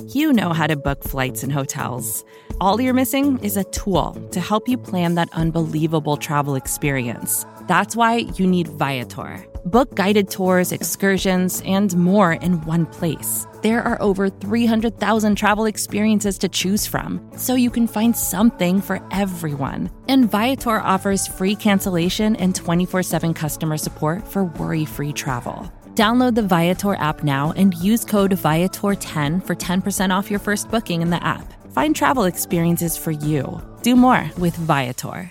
You know how to book flights and hotels. All you're missing is a tool to help you plan that unbelievable travel experience. That's why you need Viator. Book guided tours, excursions, and more in one place. There are over 300,000 travel experiences to choose from, so you can find something for everyone. And Viator offers free cancellation and 24/7 customer support for worry-free travel. Download the Viator app now and use code Viator10 for 10% off your first booking in the app. Find travel experiences for you. Do more with Viator.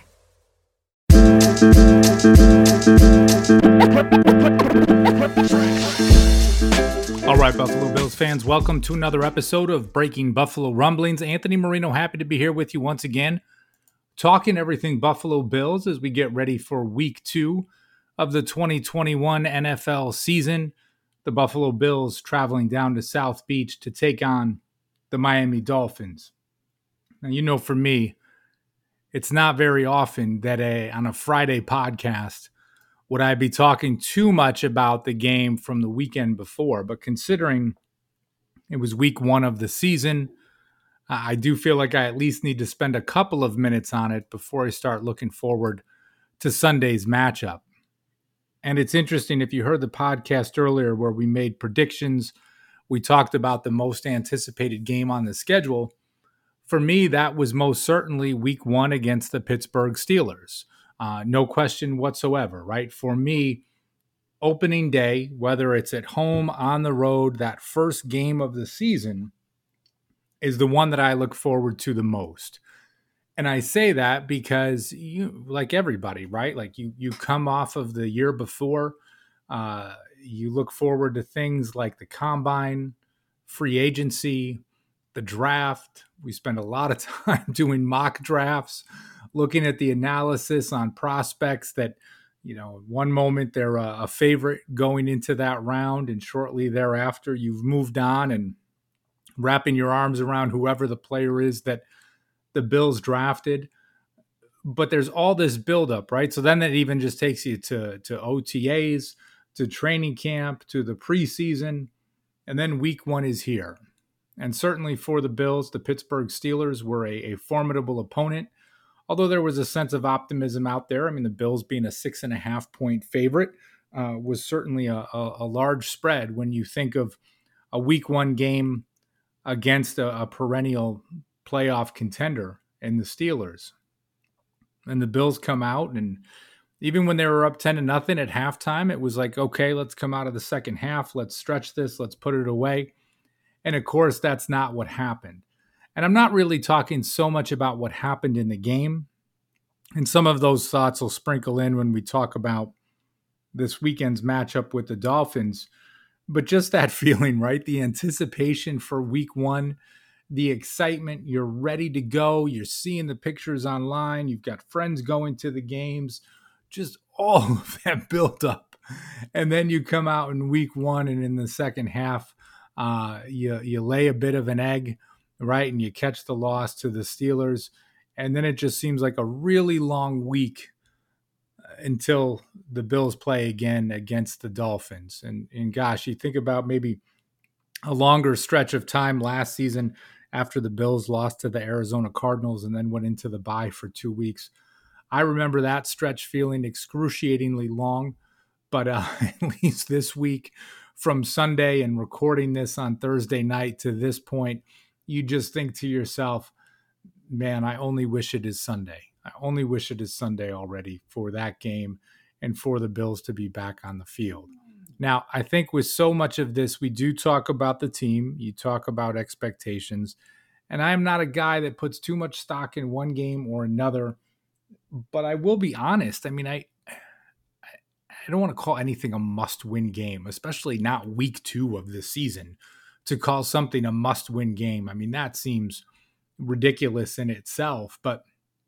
All right, Buffalo Bills fans, welcome to another episode of Breaking Buffalo Rumblings. Anthony Marino, happy to be here with you once again, talking everything Buffalo Bills as we get ready for week 2 of the 2021 NFL season. The Buffalo Bills traveling down to South Beach to take on the Miami Dolphins. Now, you know, for me, it's not very often that on a Friday podcast would I be talking too much about the game from the weekend before. But considering it was week 1 of the season, I do feel like I at least need to spend a couple of minutes on it before I start looking forward to Sunday's matchup. And it's interesting, if you heard the podcast earlier where we made predictions, we talked about the most anticipated game on the schedule. For me, that was most certainly week 1 against the Pittsburgh Steelers. No question whatsoever, right? For me, opening day, whether it's at home, on the road, that first game of the season is the one that I look forward to the most. And I say that because you, like everybody, right? Like you come off of the year before, you look forward to things like the combine, free agency, the draft. We spend a lot of time doing mock drafts, looking at the analysis on prospects that, you know, one moment they're a favorite going into that round, and shortly thereafter you've moved on and wrapping your arms around whoever the player is that the Bills drafted. But there's all this buildup, right? So then that even just takes you to OTAs, to training camp, to the preseason, and then week 1 is here. And certainly for the Bills, the Pittsburgh Steelers were a formidable opponent, although there was a sense of optimism out there. I mean, the Bills being a 6.5-point favorite was certainly a large spread when you think of a week 1 game against a perennial playoff contender in the Steelers. And the Bills come out, and even when they were up 10-0 at halftime, it was like, okay, let's come out of the second half. Let's stretch this. Let's put it away. And of course, that's not what happened. And I'm not really talking so much about what happened in the game. And some of those thoughts will sprinkle in when we talk about this weekend's matchup with the Dolphins. But just that feeling, right? The anticipation for week 1, the excitement, you're ready to go. You're seeing the pictures online. You've got friends going to the games, just all of that built up. And then you come out in week 1 and in the second half, you lay a bit of an egg, right? And you catch the loss to the Steelers. And then it just seems like a really long week until the Bills play again against the Dolphins. And gosh, you think about maybe a longer stretch of time last season after the Bills lost to the Arizona Cardinals and then went into the bye for 2 weeks. I remember that stretch feeling excruciatingly long, but at least this week, from Sunday and recording this on Thursday night to this point, you just think to yourself, man, I only wish it is Sunday. I only wish it is Sunday already for that game and for the Bills to be back on the field. Now, I think with so much of this, we do talk about the team. You talk about expectations. And I am not a guy that puts too much stock in one game or another. But I will be honest. I mean, I don't want to call anything a must-win game, especially not week 2 of the season, to call something a must-win game. I mean, that seems ridiculous in itself. But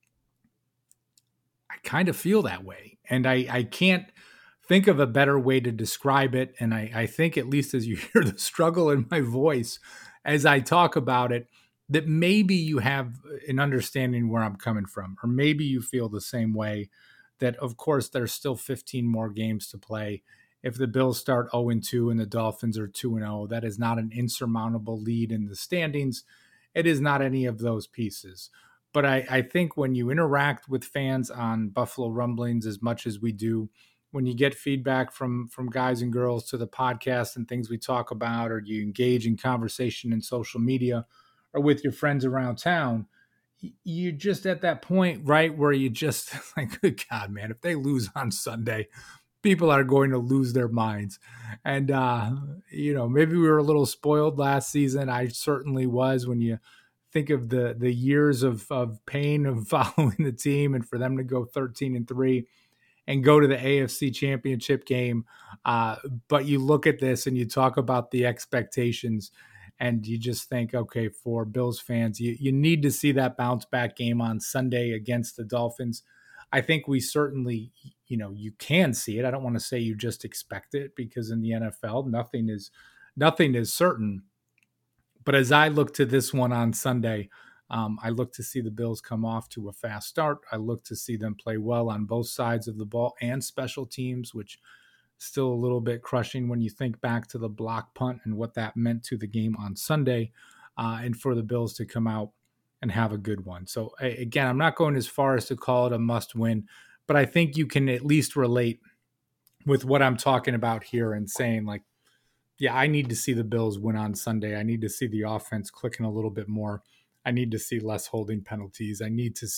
I kind of feel that way. And I can't think of a better way to describe it. And I think, at least as you hear the struggle in my voice as I talk about it, that maybe you have an understanding where I'm coming from, or maybe you feel the same way, that of course there's still 15 more games to play if the Bills start 0-2 and the Dolphins are 2-0. That is not an insurmountable lead in the standings. It is not any of those pieces. But I think when you interact with fans on Buffalo Rumblings as much as we do, when you get feedback from guys and girls to the podcast and things we talk about, or you engage in conversation in social media or with your friends around town, you're just at that point, right, where you just like, good God, man, if they lose on Sunday, people are going to lose their minds. And, maybe we were a little spoiled last season. I certainly was, when you think of the years of pain of following the team and for them to go 13-3 and go to the AFC Championship game. But you look at this and you talk about the expectations, and you just think, okay, for Bills fans, you need to see that bounce back game on Sunday against the Dolphins. I think we certainly, you can see it. I don't want to say you just expect it, because in the NFL, nothing is certain. But as I look to this one on Sunday, I look to see the Bills come off to a fast start. I look to see them play well on both sides of the ball and special teams, which still a little bit crushing when you think back to the block punt and what that meant to the game on Sunday, and for the Bills to come out and have a good one. So again, I'm not going as far as to call it a must win, but I think you can at least relate with what I'm talking about here and saying, like, yeah, I need to see the Bills win on Sunday. I need to see the offense clicking a little bit more. I need to see less holding penalties. I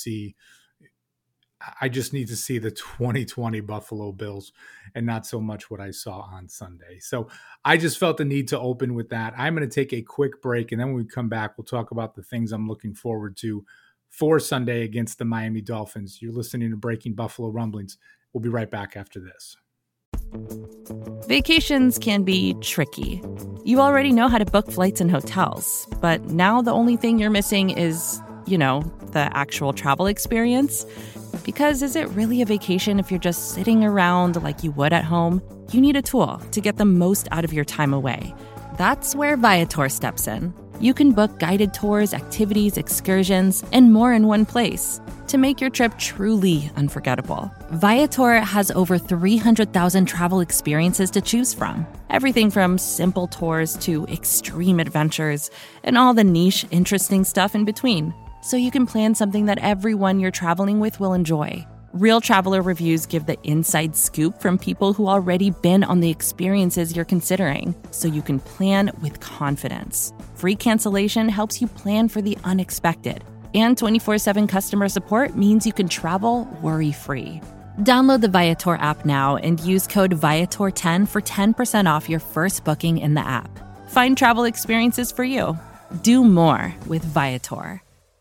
just need to see the 2020 Buffalo Bills and not so much what I saw on Sunday. So I just felt the need to open with that. I'm going to take a quick break, and then when we come back, we'll talk about the things I'm looking forward to for Sunday against the Miami Dolphins. You're listening to Breaking Buffalo Rumblings. We'll be right back after this. Vacations can be tricky. You already know how to book flights and hotels, but now the only thing you're missing is, the actual travel experience. Because is it really a vacation if you're just sitting around like you would at home? You need a tool to get the most out of your time away. That's where Viator steps in. You can book guided tours, activities, excursions, and more in one place to make your trip truly unforgettable. Viator has over 300,000 travel experiences to choose from. Everything from simple tours to extreme adventures and all the niche, interesting stuff in between. So you can plan something that everyone you're traveling with will enjoy. Real traveler reviews give the inside scoop from people who already been on the experiences you're considering, so you can plan with confidence. Free cancellation helps you plan for the unexpected. And 24/7 customer support means you can travel worry-free. Download the Viator app now and use code Viator10 for 10% off your first booking in the app. Find travel experiences for you. Do more with Viator.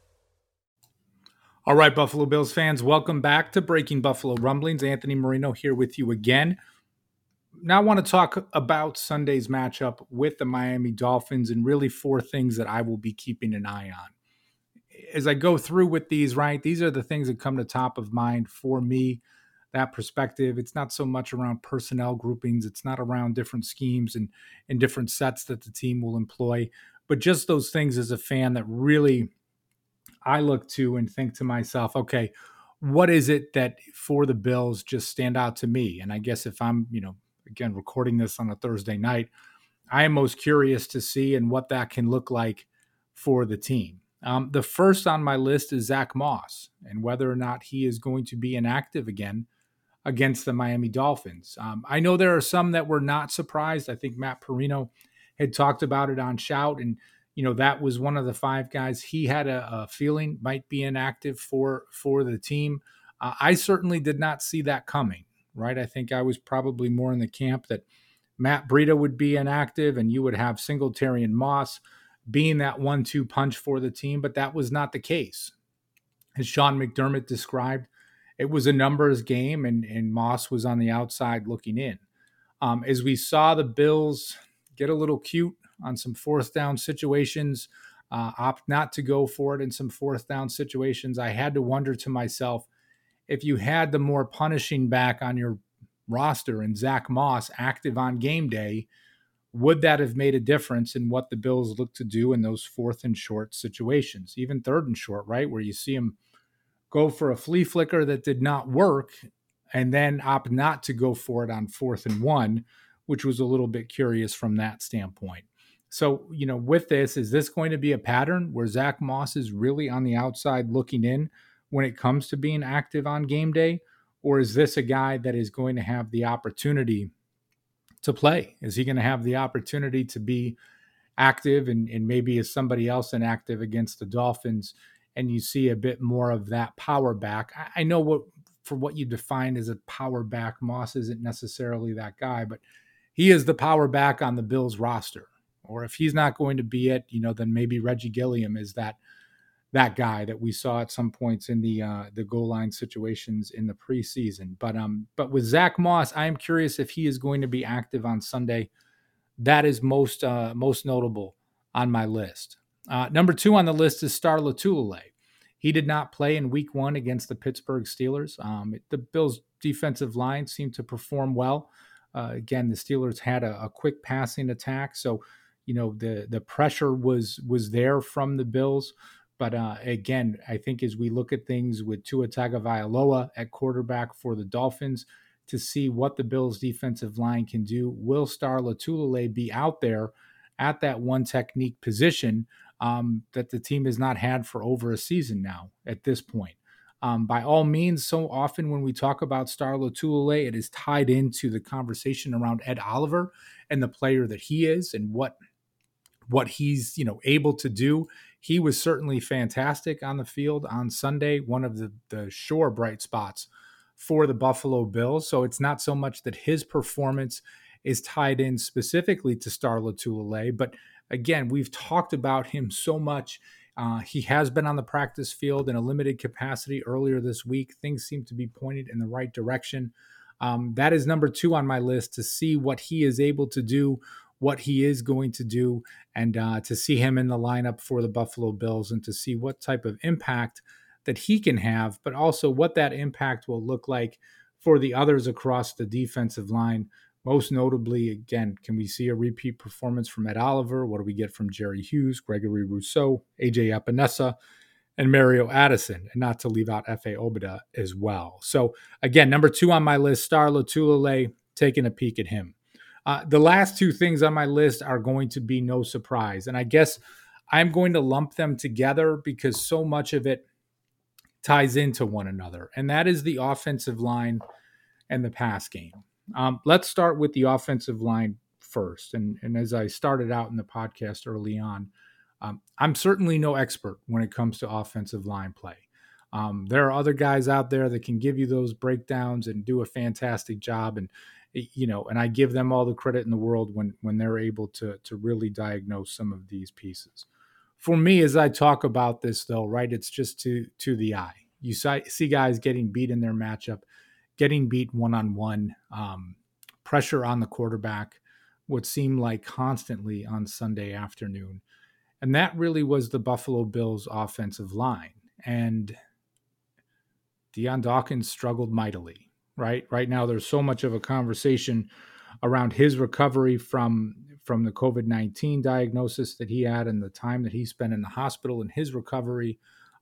All right, Buffalo Bills fans, welcome back to Breaking Buffalo Rumblings. Anthony Marino here with you again. Now I want to talk about Sunday's matchup with the Miami Dolphins, and really 4 things that I will be keeping an eye on. As I go through with these, right, these are the things that come to top of mind for me, that perspective. It's not so much around personnel groupings. It's not around different schemes and different sets that the team will employ, but just those things as a fan that really I look to and think to myself, okay, what is it that for the Bills just stand out to me? And I guess if I'm, again, recording this on a Thursday night, I am most curious to see and what that can look like for the team. The first on my list is Zach Moss and whether or not he is going to be inactive again against the Miami Dolphins. I know there are some that were not surprised. I think Matt Perino had talked about it on Shout, and that was one of the 5 guys he had a feeling might be inactive for the team. I certainly did not see that coming, right? I think I was probably more in the camp that Matt Breida would be inactive and you would have Singletary and Moss being that 1-2 punch for the team, but that was not the case. As Sean McDermott described, it was a numbers game, and Moss was on the outside looking in. As we saw the Bills get a little cute on some 4th down situations, opt not to go for it in some 4th down situations, I had to wonder to myself, if you had the more punishing back on your roster and Zach Moss active on game day, would that have made a difference in what the Bills look to do in those 4th and short situations, even 3rd and short, right? Where you see him go for a flea flicker that did not work, and then opt not to go for it on 4th and 1, which was a little bit curious from that standpoint. So, with this, is this going to be a pattern where Zach Moss is really on the outside looking in when it comes to being active on game day? Or is this a guy that is going to have the opportunity to play? Is he going to have the opportunity to be active and maybe is somebody else inactive against the Dolphins and you see a bit more of that power back? I know what you define as a power back, Moss isn't necessarily that guy, but he is the power back on the Bills roster. Or if he's not going to be it, then maybe Reggie Gilliam is that guy that we saw at some points in the goal line situations in the preseason. But with Zach Moss, I am curious if he is going to be active on Sunday. That is most notable on my list. Number 2 on the list is Star Lotulelei. He did not play in Week 1 against the Pittsburgh Steelers. The Bills' defensive line seemed to perform well. Again, the Steelers had a quick passing attack, so the pressure was there from the Bills. But again, I think as we look at things with Tua Tagovailoa at quarterback for the Dolphins, to see what the Bills' defensive line can do, will Star Lotulelei be out there at that one technique position that the team has not had for over a season now at this point? By all means, so often when we talk about Star Lotulelei, it is tied into the conversation around Ed Oliver and the player that he is and what he's able to do. He was certainly fantastic on the field on Sunday, one of the sure bright spots for the Buffalo Bills. So it's not so much that his performance is tied in specifically to Star Lotulelei, but again, we've talked about him so much. He has been on the practice field in a limited capacity earlier this week. Things seem to be pointed in the right direction. That is number 2 on my list, to see what he is able to do, what he is going to do, and to see him in the lineup for the Buffalo Bills and to see what type of impact that he can have, but also what that impact will look like for the others across the defensive line. Most notably, again, can we see a repeat performance from Ed Oliver? What do we get from Jerry Hughes, Gregory Rousseau, AJ Epinesa, and Mario Addison, and not to leave out F.A. Obada as well. So again, number 2 on my list, Star Lotulelei, taking a peek at him. The last 2 things on my list are going to be no surprise, and I guess I'm going to lump them together because so much of it ties into one another, and that is the offensive line and the pass game. Let's start with the offensive line first. And as I started out in the podcast early on, I'm certainly no expert when it comes to offensive line play. There are other guys out there that can give you those breakdowns and do a fantastic job. And I give them all the credit in the world when they're able to really diagnose some of these pieces. For me, as I talk about this, though, right, it's just to the eye. You see guys getting beat in their matchup, getting beat one-on-one, pressure on the quarterback, what seemed like constantly on Sunday afternoon. And that really was the Buffalo Bills offensive line. And Dion Dawkins struggled mightily, right? Right now, there's so much of a conversation around his recovery from the COVID-19 diagnosis that he had and the time that he spent in the hospital and his recovery.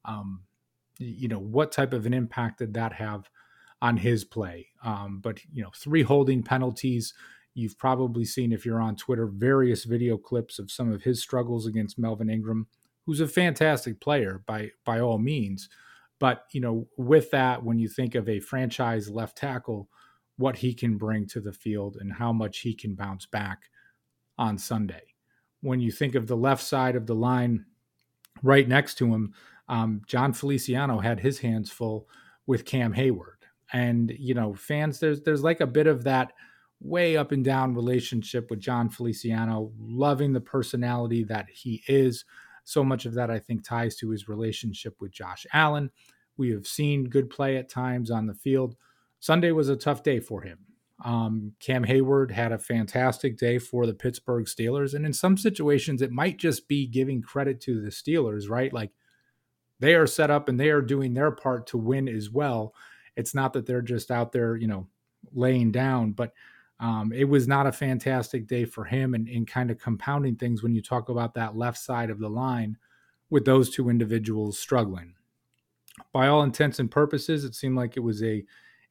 What type of an impact did that have on his play? But 3 holding penalties. You've probably seen, if you're on Twitter, various video clips of some of his struggles against Melvin Ingram, who's a fantastic player by all means. But, with that, when you think of a franchise left tackle, what he can bring to the field and how much he can bounce back on Sunday. When you think of the left side of the line right next to him, John Feliciano had his hands full with Cam Hayward. And, fans, there's like a bit of that way up and down relationship with John Feliciano, loving the personality that he is. So much of that, I think, ties to his relationship with Josh Allen. We have seen good play at times on the field. Sunday was a tough day for him. Cam Hayward had a fantastic day for the Pittsburgh Steelers. And in some situations, it might just be giving credit to the Steelers, right? Like, they are set up and they are doing their part to win as well. It's not that they're just out there, laying down, but it was not a fantastic day for him, and kind of compounding things when you talk about that left side of the line with those 2 individuals struggling. By all intents and purposes, it seemed like it was a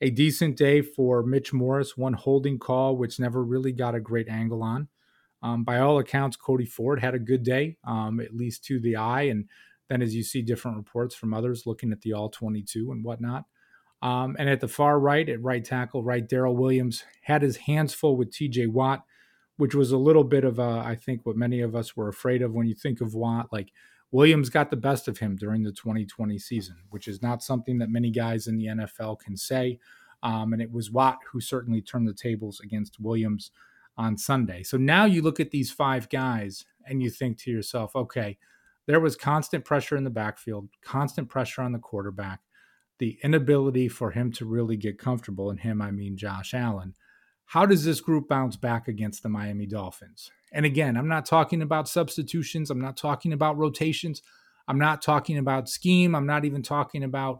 A decent day for Mitch Morse, one holding call, which never really got a great angle on. By all accounts, Cody Ford had a good day, at least to the eye. And then as you see different reports from others looking at the all 22 and whatnot. And at the far right, at right tackle, right, Darrell Williams had his hands full with TJ Watt, which was a little bit of, I think, what many of us were afraid of when you think of Watt. Like, Williams got the best of him during the 2020 season, which is not something that many guys in the NFL can say. And it was Watt who certainly turned the tables against Williams on Sunday. So now you look at these five guys and you think to yourself, okay, there was constant pressure in the backfield, constant pressure on the quarterback, the inability for him to really get comfortable. And him, I mean Josh Allen. How does this group bounce back against the Miami Dolphins? And again, I'm not talking about substitutions. I'm not talking about rotations. I'm not talking about scheme. I'm not even talking about,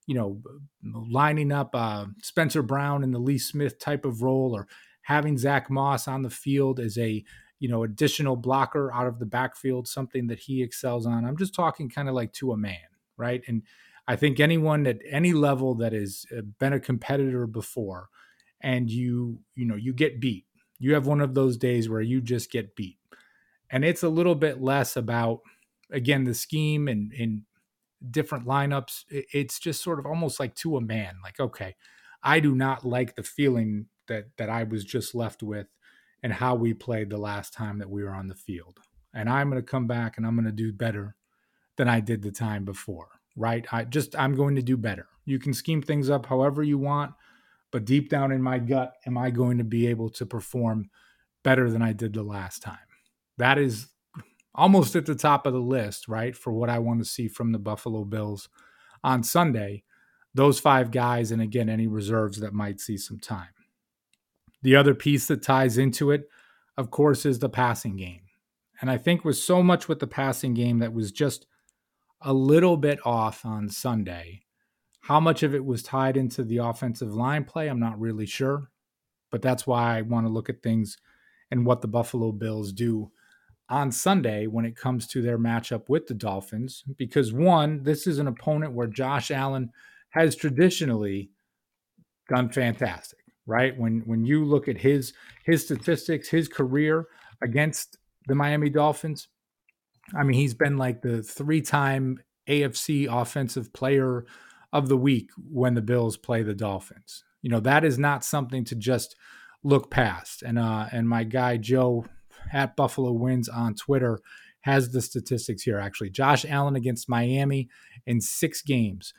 lining up Spencer Brown in the Lee Smith type of role, or having Zach Moss on the field as a, additional blocker out of the backfield, something that he excels on. I'm just talking kind of like to a man, right? And I think anyone at any level that has been a competitor before, and you get beat, you have one of those days where you just get beat. And it's a little bit less about, again, the scheme and different lineups. It's just sort of almost like to a man, like, okay, I do not like the feeling that I was just left with and how we played the last time that we were on the field. And I'm going to come back and I'm going to do better than I did the time before, right? I'm going to do better. You can scheme things up however you want, but deep down in my gut, am I going to be able to perform better than I did the last time? That is almost at the top of the list, right, for what I want to see from the Buffalo Bills on Sunday. Those five guys, and again, any reserves that might see some time. The other piece that ties into it, of course, is the passing game. And I think with so much with the passing game that was just a little bit off on Sunday, how much of it was tied into the offensive line play, I'm not really sure. But that's why I want to look at things and what the Buffalo Bills do on Sunday when it comes to their matchup with the Dolphins. Because one, this is an opponent where Josh Allen has traditionally done fantastic, right? When you look at his statistics, his career against the Miami Dolphins, I mean, he's been like the 3-time AFC Offensive Player of the Week when the Bills play the Dolphins. That is not something to just look past. And my guy Joe at Buffalo Wins on Twitter has the statistics here. Actually, Josh Allen against Miami in 6 games,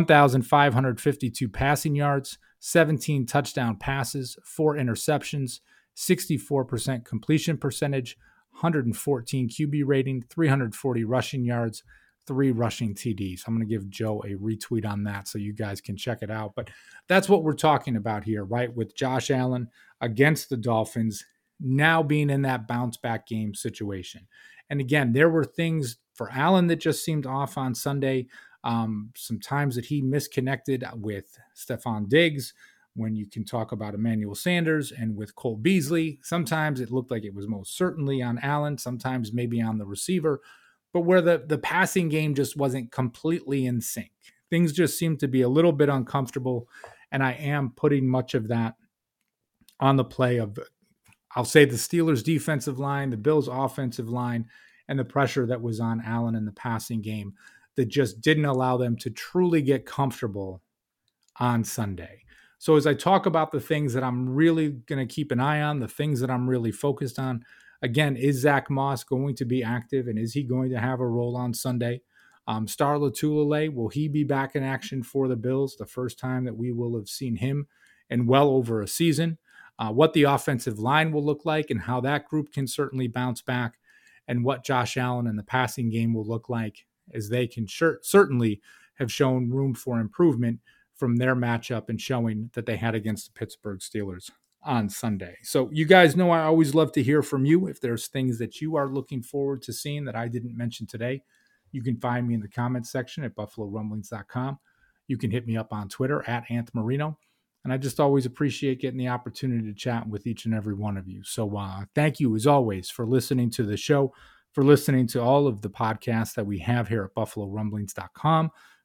1,552 passing yards, 17 touchdown passes, 4 interceptions, 64% completion percentage, 114 QB rating, 340 rushing yards, 3 rushing TDs. I'm going to give Joe a retweet on that so you guys can check it out. But that's what we're talking about here, right? With Josh Allen against the Dolphins now being in that bounce back game situation. And again, there were things for Allen that just seemed off on Sunday. Some times that he misconnected with Stephon Diggs, when you can talk about Emmanuel Sanders, and with Cole Beasley. Sometimes it looked like it was most certainly on Allen, sometimes maybe on the receiver, but where the passing game just wasn't completely in sync. Things just seemed to be a little bit uncomfortable, and I am putting much of that on the play of, I'll say, the Steelers' defensive line, the Bills' offensive line, and the pressure that was on Allen in the passing game that just didn't allow them to truly get comfortable on Sunday. So as I talk about the things that I'm really going to keep an eye on, the things that I'm really focused on, again, is Zach Moss going to be active, and is he going to have a role on Sunday? Star Lotulelei, will he be back in action for the Bills? The first time that we will have seen him in well over a season. What the offensive line will look like and how that group can certainly bounce back, and what Josh Allen and the passing game will look like, as they can certainly have shown room for improvement from their matchup and showing that they had against the Pittsburgh Steelers on Sunday. So you guys know I always love to hear from you. If there's things that you are looking forward to seeing that I didn't mention today, you can find me in the comments section at buffalorumblings.com. You can hit me up on Twitter at Anth Marino. And I just always appreciate getting the opportunity to chat with each and every one of you. So thank you, as always, for listening to the show, for listening to all of the podcasts that we have here at buffalorumblings.com,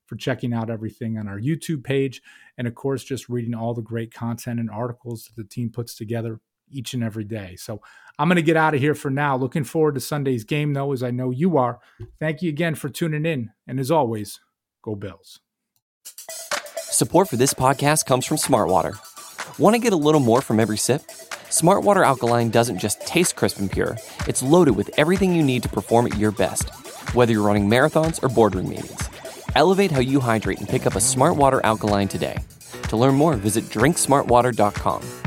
for checking out everything on our YouTube page. And of course, just reading all the great content and articles that the team puts together each and every day. So I'm going to get out of here for now. Looking forward to Sunday's game, though, as I know you are. Thank you again for tuning in. And as always, go Bills. Support for this podcast comes from Smartwater. Want to get a little more from every sip? Smartwater Alkaline doesn't just taste crisp and pure. It's loaded with everything you need to perform at your best, whether you're running marathons or boardroom meetings. Elevate how you hydrate and pick up a Smartwater Alkaline today. To learn more, visit drinksmartwater.com.